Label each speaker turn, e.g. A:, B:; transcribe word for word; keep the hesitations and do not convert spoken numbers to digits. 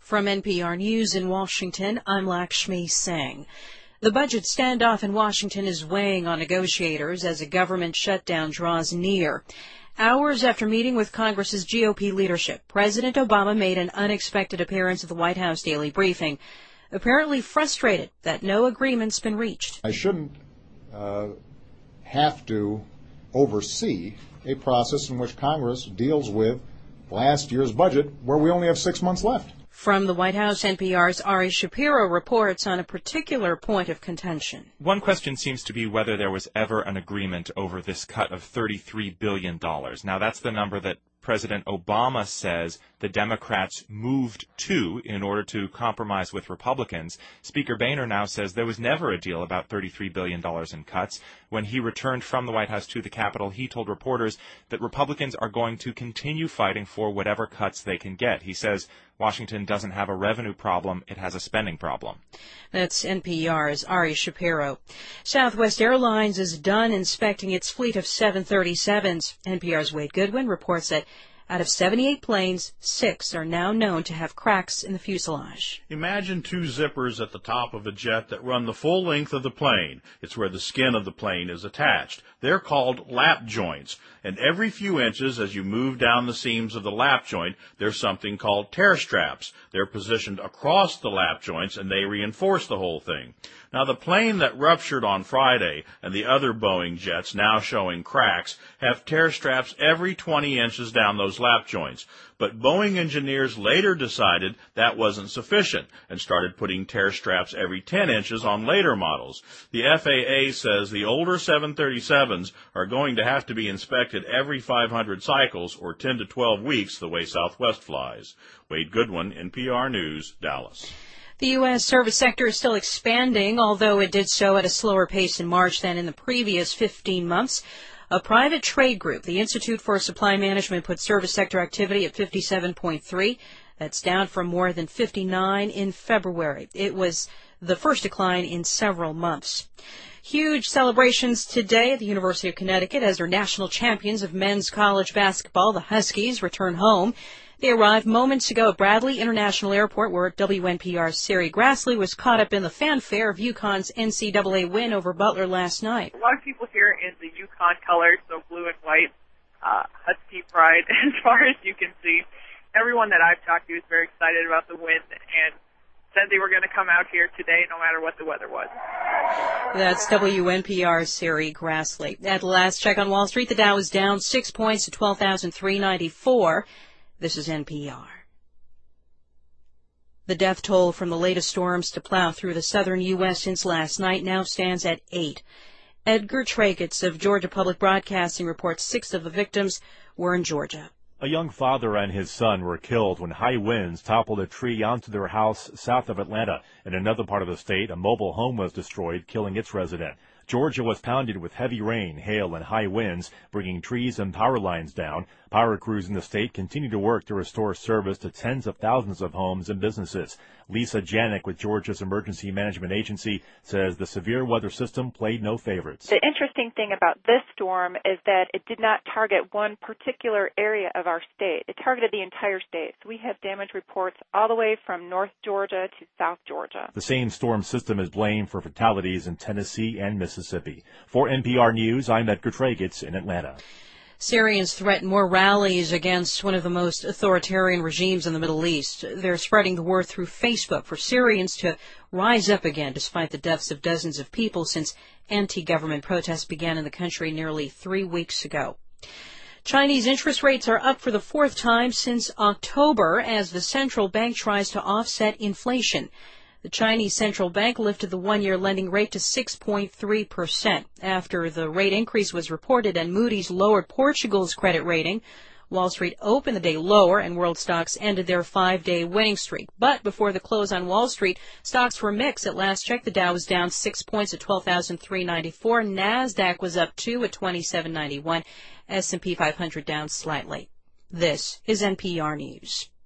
A: From N P R News in Washington, I'm Lakshmi Singh. The budget standoff in Washington is weighing on negotiators as a government shutdown draws near. Hours after meeting with Congress's G O P leadership, President Obama made an unexpected appearance at the White House daily briefing, apparently frustrated that no agreement's been reached.
B: I shouldn't uh, have to oversee a process in which Congress deals with last year's budget where we only have six months left.
A: From the White House, N P R's Ari Shapiro reports on a particular point of contention.
C: One question seems to be whether there was ever an agreement over this cut of thirty-three billion dollars. Now, that's the number that President Obama says the Democrats moved to in order to compromise with Republicans. Speaker Boehner now says there was never a deal about thirty-three billion dollars in cuts. When he returned from the White House to the Capitol, he told reporters that Republicans are going to continue fighting for whatever cuts they can get. He says Washington doesn't have a revenue problem, it has a spending problem.
A: That's N P R's Ari Shapiro. Southwest Airlines is done inspecting its fleet of seven thirty-sevens. N P R's Wade Goodwin reports that out of seventy-eight planes, six are now known to have cracks in the fuselage.
D: Imagine two zippers at the top of a jet that run the full length of the plane. It's where the skin of the plane is attached. They're called lap joints, and every few inches as you move down the seams of the lap joint, there's something called tear straps. They're positioned across the lap joints, and they reinforce the whole thing. Now, the plane that ruptured on Friday and the other Boeing jets now showing cracks have tear straps every twenty inches down those lap joints. But Boeing engineers later decided that wasn't sufficient and started putting tear straps every ten inches on later models. The F A A says the older seven thirty-sevens are going to have to be inspected every five hundred cycles or ten to twelve weeks the way Southwest flies. Wade Goodwin, N P R News, Dallas.
A: The U S service sector is still expanding, although it did so at a slower pace in March than in the previous fifteen months. A private trade group, the Institute for Supply Management, put service sector activity at fifty-seven point three. That's down from more than fifty-nine in February. It was the first decline in several months. Huge celebrations today at the University of Connecticut as their national champions of men's college basketball, the Huskies, return home. They arrived moments ago at Bradley International Airport, where W N P R's Sari Grassley was caught up in the fanfare of UConn's N C double A win over Butler last night.
E: A lot of people here in the UConn colors, so blue and white, uh, Husky pride, as far as you can see. Everyone that I've talked to is very excited about the win and said they were going to come out here today no matter what the weather was.
A: That's W N P R's Sari Grassley. At the last check on Wall Street, the Dow was down six points to twelve thousand three hundred ninety-four. This is N P R. The death toll from the latest storms to plow through the southern U S since last night now stands at eight. Edgar Tragets of Georgia Public Broadcasting reports six of the victims were in Georgia.
F: A young father and his son were killed when high winds toppled a tree onto their house south of Atlanta. In another part of the state, a mobile home was destroyed, killing its resident. Georgia was pounded with heavy rain, hail, and high winds, bringing trees and power lines down. Power crews in the state continue to work to restore service to tens of thousands of homes and businesses. Lisa Janik with Georgia's Emergency Management Agency says the severe weather system played no favorites.
G: The interesting thing about this storm is that it did not target one particular area of our state. It targeted the entire state. So we have damage reports all the way from North Georgia to South Georgia.
F: The same storm system is blamed for fatalities in Tennessee and Mississippi. For N P R News, I'm Edgar Tragets in Atlanta.
A: Syrians threaten more rallies against one of the most authoritarian regimes in the Middle East. They're spreading the word through Facebook for Syrians to rise up again despite the deaths of dozens of people since anti-government protests began in the country nearly three weeks ago. Chinese interest rates are up for the fourth time since October as the central bank tries to offset inflation. The Chinese central bank lifted the one-year lending rate to six point three percent after the rate increase was reported and Moody's lowered Portugal's credit rating. Wall Street opened the day lower and world stocks ended their five-day winning streak. But before the close on Wall Street, stocks were mixed. At last check, the Dow was down six points at twelve thousand three hundred ninety-four. NASDAQ was up two at twenty-seven ninety-one. S and P five hundred down slightly. This is N P R News.